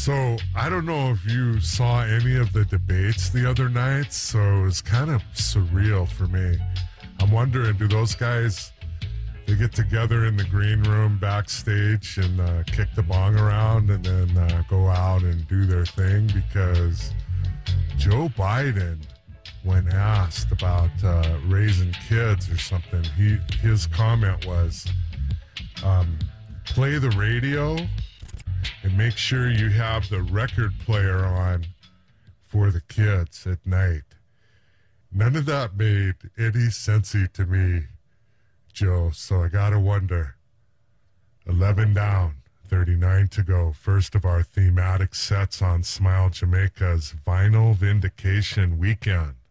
So I don't know if you saw any of the debates the other night, so it was kind of surreal for me. I'm wondering, do those guys, they get together in the green room backstage and kick the bong around and then go out and do their thing? Because Joe Biden, when asked about raising kids or something, his comment was, play the radio and make sure you have the record player on for the kids at night. None of that made any sensey to me, Joe, so I gotta wonder. 11 down, 39 to go. First of our thematic sets on Smile Jamaica's Vinyl Vindication Weekend.